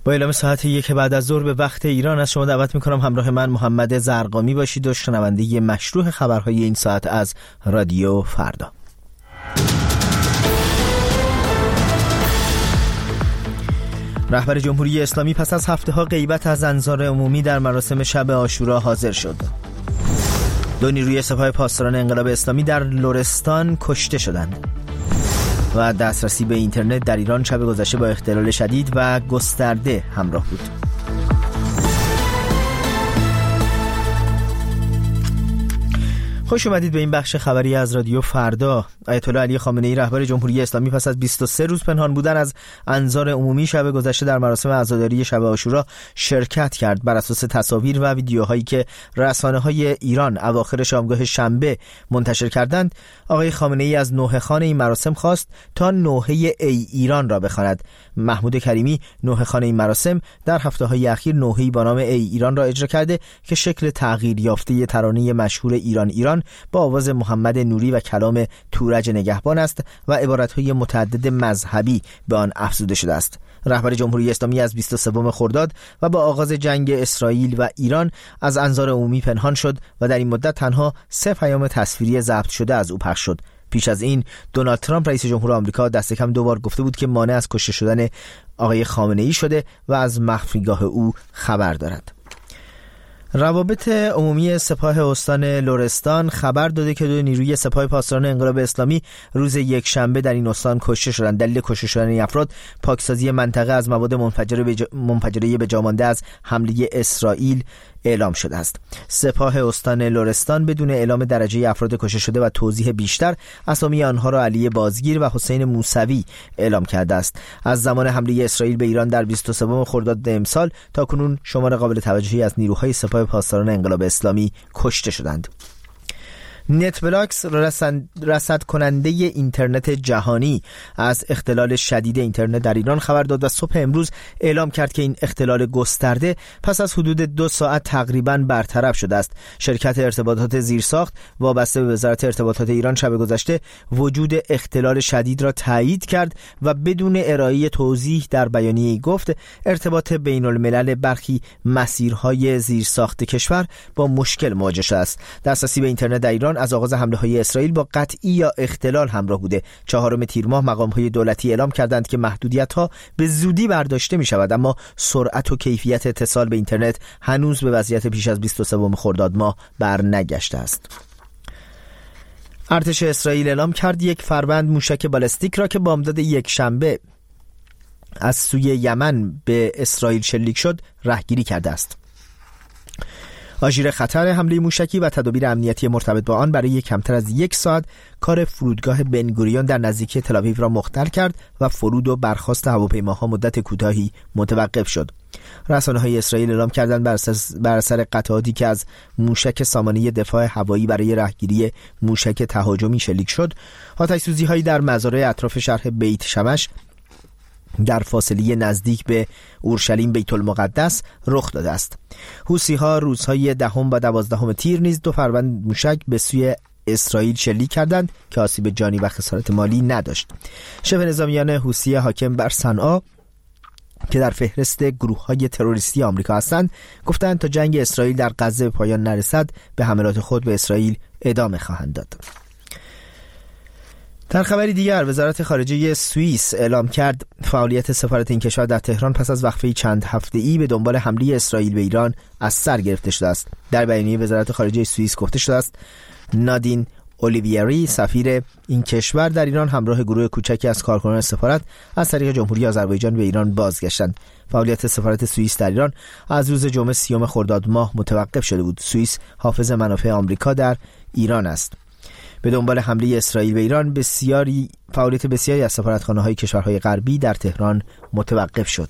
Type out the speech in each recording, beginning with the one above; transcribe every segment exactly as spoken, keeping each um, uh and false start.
با اعلام ساعت یک بعد از ظهر به وقت ایران از شما دعوت میکنم همراه من محمد زرقامی باشید و شنونده مشروع خبرهای این ساعت از رادیو فردا. رهبر جمهوری اسلامی پس از هفته‌ها غیبت از انظار عمومی در مراسم شب عاشورا حاضر شد. دو نیروی سپاه پاسداران انقلاب اسلامی در لرستان کشته شدند. و دسترسی به اینترنت در ایران شب گذشته با اختلال شدید و گسترده همراه بود. خوش اومدید به این بخش خبری از رادیو فردا. آیت الله علی خامنه‌ای رهبر جمهوری اسلامی پس از بیست و سه روز پنهان بودن از انظار عمومی شب گذشته در مراسم عزاداری شب عاشورا شرکت کرد. بر اساس تصاویر و ویدیوهایی که رسانه‌های ایران اواخر شامگاه شنبه منتشر کردند، آقای خامنه‌ای از نوحه خوان این مراسم خواست تا نوحه ای ایران را بخواند. محمود کریمی نوحه خوان این مراسم در هفته‌های اخیر نوحه‌ای با نام ای ایران را اجرا کرده که شکل تغییر یافته ترانه مشهور ایران ایران با آواز محمد نوری و کلام تورج نگهبان است و عبارت‌های متعدد مذهبی به آن افزوده شده است. رهبر جمهوری اسلامی از بیست و سوم خرداد و با آغاز جنگ اسرائیل و ایران از انظار عمومی پنهان شد و در این مدت تنها سه پیام تصویری ضبط شده از او پخش شد. پیش از این دونالد ترامپ رئیس جمهور آمریکا دست کم دو بار گفته بود که مانع از کشته شدن آقای خامنه‌ای شده و از مخفیگاه او خبر دارد. روابط عمومی سپاه استان لرستان خبر داده که دو نیروی سپاه پاسداران انقلاب اسلامی روز یک شنبه در این استان کشته شدند. دلیل کشته شدن این افراد پاکسازی منطقه از مواد منفجره به جا... منفجره به جا مانده از حمله اسرائیل اعلام شده است. سپاه استان لرستان بدون اعلام درجه افراد کشته شده و توضیح بیشتر اسامی آنها را علی بازگیر و حسین موسوی اعلام کرده است. از زمان حمله اسرائیل به ایران در بیست و سوم خرداد امسال تا کنون شمار قابل توجهی از نیروهای سپاه پاسداران انقلاب اسلامی کشته شدند. نت بلاکس رسند رصد کننده اینترنت جهانی از اختلال شدید اینترنت در ایران خبر داد و صبح امروز اعلام کرد که این اختلال گسترده پس از حدود دو ساعت تقریباً برطرف شده است. شرکت ارتباطات زیرساخت وابسته به وزارت ارتباطات ایران شب گذشته وجود اختلال شدید را تایید کرد و بدون ارائه توضیح در بیانیه‌ای گفت ارتباط بین الملل برخی مسیرهای زیرساخت کشور با مشکل مواجه شده است. دسترسی به اینترنت در ایران از آغاز حمله های اسرائیل با قطعی یا اختلال همراه بوده. چهارم تیر ماه مقام های دولتی اعلام کردند که محدودیت ها به زودی برداشته می شود، اما سرعت و کیفیت اتصال به اینترنت هنوز به وضعیت پیش از بیست و سوم خرداد ماه بر نگشته است. ارتش اسرائیل اعلام کرد یک فروند موشک بالستیک را که بامداد یک شنبه از سوی یمن به اسرائیل شلیک شد رهگیری کرده است. آژیر خطر حمله موشکی و تدابیر امنیتی مرتبط با آن برای کمتر از یک ساعت کار فرودگاه بنگوریون در نزدیکی تل‌آویو را مختل کرد و فرود و برخاست هواپیماها مدت کوتاهی متوقف شد. رسانه‌های اسرائیل اعلام کردند بر اساس بر اثر قطعاتی که از موشک سامانه دفاع هوایی برای رهگیری موشک تهاجمی شلیک شد، آتش‌سوزی‌هایی در مزارع اطراف شهر بیت شمش در فاصله نزدیک به اورشلیم بیت المقدس رخ داده است. حوثی‌ها روزهای دهم و دوازدهم تیر نیز دو فروند موشک به سوی اسرائیل شلیک کردند که آسیب جانی و خسارت مالی نداشت. شبه نظامیان حوثی حاکم بر صنعا که در فهرست گروه‌های تروریستی آمریکا هستند گفتند تا جنگ اسرائیل در غزه به پایان نرسد به حملات خود به اسرائیل ادامه خواهند داد. در خبری دیگر وزارت خارجه سوئیس اعلام کرد فعالیت سفارت این کشور در تهران پس از وقفه چند هفته‌ای به دنبال حمله اسرائیل به ایران از سر گرفته شده است. در بیانیه وزارت خارجه سوئیس گفته شده است نادین اولیویری سفیر این کشور در ایران همراه گروه کوچکی از کارکنان سفارت از طریق جمهوری آذربایجان به ایران بازگشتند. فعالیت سفارت سوئیس در ایران از روز جمعه سیوم خرداد ماه متوقف شده بود. سوئیس حافظ منافع آمریکا در ایران است. به دنبال حمله اسرائیل به ایران بسیاری فعالیت بسیاری از سفارتخانه‌های کشورهای غربی در تهران متوقف شد.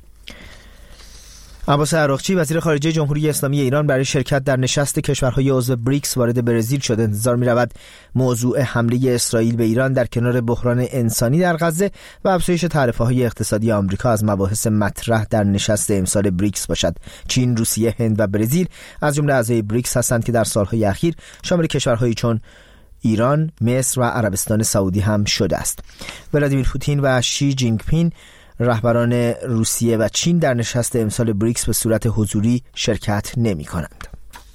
عباس عراقچی وزیر خارجه جمهوری اسلامی ایران برای شرکت در نشست کشورهای عضو بریکس وارد برزیل شد. انتظار می‌رود موضوع حمله اسرائیل به ایران در کنار بحران انسانی در غزه و افزایش تعرفه‌های اقتصادی آمریکا از مباحث مطرح در نشست امسال بریکس باشد. چین، روسیه، هند و برزیل از جمله اعضای بریکس هستند که در سالهای اخیر شامل کشورهایی چون ایران، مصر و عربستان سعودی هم شده است. ولادیمیر پوتین و شی جینگ پینگ رهبران روسیه و چین در نشست امسال بریکس به صورت حضوری شرکت نمی کنند.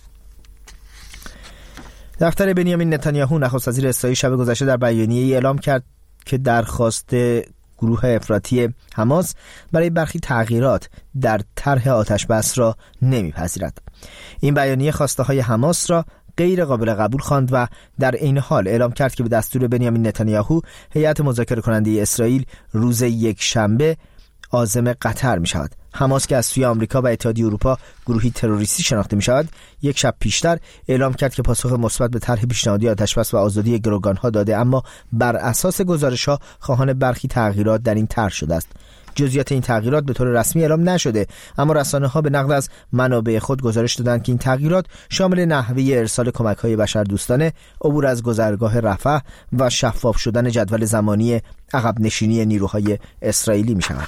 دفتر بنیامین نتانیاهو نخست وزیر اسرائیل شب گذشته در بیانیه‌ای اعلام کرد که درخواست گروه افراطی حماس برای برخی تغییرات در طرح آتش‌بس را نمی‌پذیرد. این بیانیه خواسته‌های حماس را غیر قابل قبول خواند و در این حال اعلام کرد که به دستور بنیامین نتانیاهو هیئت مذاکره کننده اسرائیل روز یک شنبه عازم قطر می شود. حماس که از سوی آمریکا و اتحادیه اروپا گروهی تروریستی شناخته می شود، یک شب پیشتر اعلام کرد که پاسخ مثبت به طرح پیشنهادی آتش‌بس و آزادی گروگان‌ها داده، اما بر اساس گزارش‌ها خواهان برخی تغییرات در این طرح شده است. جزئیات این تغییرات به طور رسمی اعلام نشده، اما رسانه‌ها به نقل از منابع خود گزارش دادند که این تغییرات شامل نحوه ارسال کمک‌های بشردوستانه، عبور از گذرگاه رفح و شفاف شدن جدول زمانی عقب نشینی نیروهای اسرائیلی می‌شود.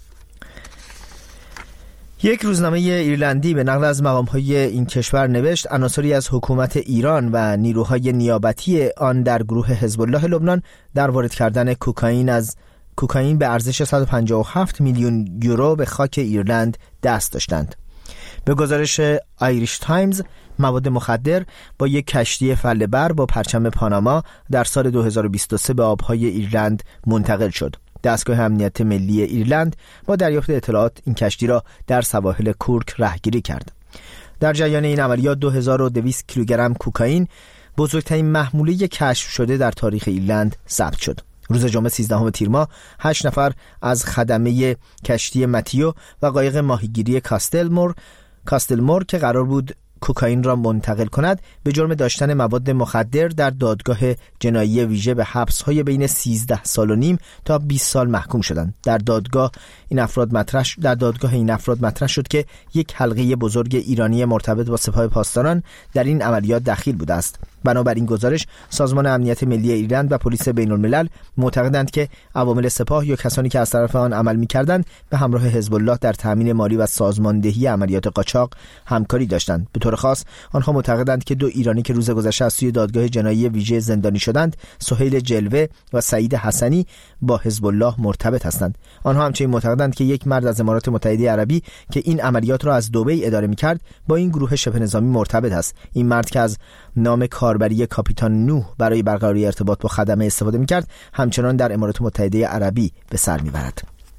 یک روزنامه ایرلندی به نقل از مقام‌های این کشور نوشت عناصری از حکومت ایران و نیروهای نیابتی آن در گروه حزب الله لبنان در وارد کردن کوکائین از کوکائین به ارزش صد و پنجاه و هفت میلیون یورو به خاک ایرلند دست داشتند. به گزارش آیریش تایمز، مواد مخدر با یک کشتی فله‌بر با پرچم پاناما در سال دو هزار و بیست و سه به آبهای ایرلند منتقل شد. دستگاه امنیت ملی ایرلند با دریافت اطلاعات این کشتی را در سواحل کورک رهگیری کرد. در جریان این عملیات دو هزار و دویست کیلوگرم کوکائین، بزرگترین محموله کشف شده در تاریخ ایرلند، ثبت شد. روز جمعه سیزدهم تیر ماه هشت نفر از خدمه کشتی متیو و قایق ماهیگیری کاستلمور کاستلمور که قرار بود کوکائین را منتقل کند به جرم داشتن مواد مخدر در دادگاه جنایی ویژه به حبس‌های بین سیزده سال و نیم تا بیست سال محکوم شدند. در دادگاه این افراد مطرح در دادگاه این افراد مطرح شد که یک حلقه بزرگ ایرانی مرتبط با سپاه پاسداران در این عملیات دخیل بوده است. بنابراین گزارش، سازمان امنیت ملی ایرلند و پلیس بین‌الملل معتقدند که عوامل سپاه یا کسانی که از طرف آن عمل می‌کردند به همراه حزب الله در تامین مالی و سازماندهی عملیات قاچاق همکاری داشتند. به طور خاص آنها معتقدند که دو ایرانی که روز گذشته از سوی دادگاه جنایی ویژه زندانی شدند، سهیل جلوه و سعید حسنی، با حزب الله مرتبط هستند. آنها همچنین معتقدند که یک مرد از امارات متحده عربی که این عملیات را از دبی اداره می‌کرد با این گروه شبه نظامی مرتبط است. این مرد که از نام کاربری کاپیتان نوح برای برقراری ارتباط با خدمه استفاده می‌کرد، همچنان در امارات متحده عربی به سر می‌برد.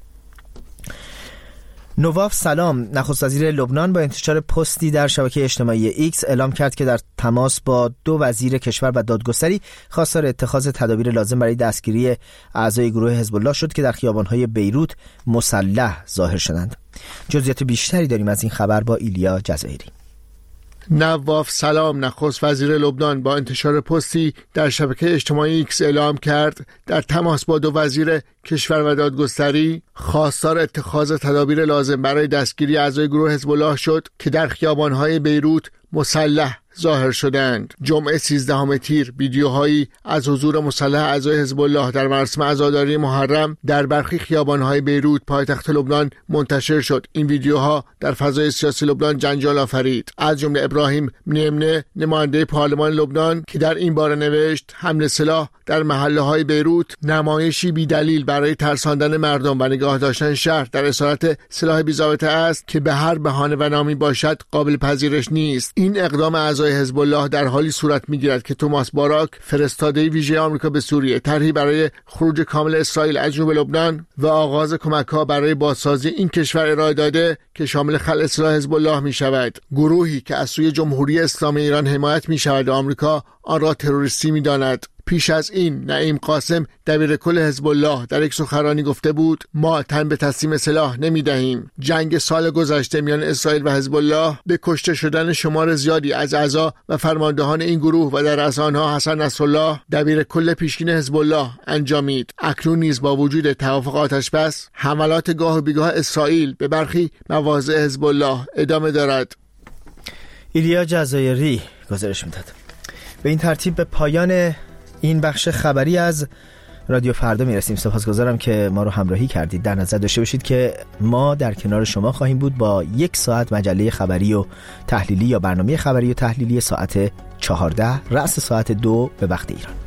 نواف سلام، نخست وزیر لبنان، با انتشار پستی در شبکه اجتماعی ایکس اعلام کرد که در تماس با دو وزیر کشور و دادگستری خواستار اتخاذ تدابیر لازم برای دستگیری اعضای گروه حزب الله شد که در خیابان‌های بیروت مسلح ظاهر شدند. جزئیات بیشتری داریم از این خبر با ایلیا جزایری. نواف سلام، نخست وزیر لبنان، با انتشار پستی در شبکه اجتماعی ایکس اعلام کرد در تماس با دو وزیر کشور و دادگستری خواستار اتخاذ تدابیر لازم برای دستگیری اعضای گروه حزب الله شد که در خیابان‌های بیروت مسلح ظاهر شدند. جمعه سیزدهم تیر ویدیوهایی از حضور مسلح اعضای حزب الله در مراسم عزاداری محرم در برخی خیابان‌های بیروت پایتخت لبنان منتشر شد. این ویدیوها در فضای سیاسی لبنان جنجال آفرید. از جمله ابراهیم نیمنه، نماینده پارلمان لبنان، که در این باره نوشت حمله سلاح در محله‌های بیروت نمایشی بی‌دلیل برای ترساندن مردم و نگاه داشتن شهر در اسارت سلاح بی‌ضابطه است که به هر بهانه و نامی باشد قابل پذیرش نیست. این اقدام اعضای حزب الله در حالی صورت می‌گیرد که توماس باراک، فرستاده ویژه آمریکا به سوریه، طرحی برای خروج کامل اسرائیل از جنوب لبنان و آغاز کمک‌ها برای بازسازی این کشور ارائه داده که شامل خلع سلاح حزب الله می‌شود. گروهی که از سوی جمهوری اسلامی ایران حمایت می‌شود و آمریکا آن را تروریستی می‌داند. پیش از این نعیم قاسم، دبیر کل حزب الله، در یک سخنرانی گفته بود ما تن به تسلیم سلاح نمی‌دهیم. جنگ سال گذشته میان اسرائیل و حزب الله به کشته شدن شمار زیادی از اعضا و فرماندهان این گروه و در رأس آنها حسن نصرالله، دبیر کل پیشین حزب الله، انجامید. اکنون نیز با وجود توافق آتش‌بس، حملات گاه و بیگاه اسرائیل به برخی مواضع حزب الله ادامه دارد. ایلیا جزایری گزارش می‌داد. به این ترتیب به پایان این بخش خبری از رادیو فردا میرسیم. سپاسگزارم که ما رو همراهی کردید. در نظر داشته باشید که ما در کنار شما خواهیم بود با یک ساعت مجله خبری و تحلیلی یا برنامه خبری و تحلیلی ساعت چهارده، رأس ساعت دو به وقت ایران.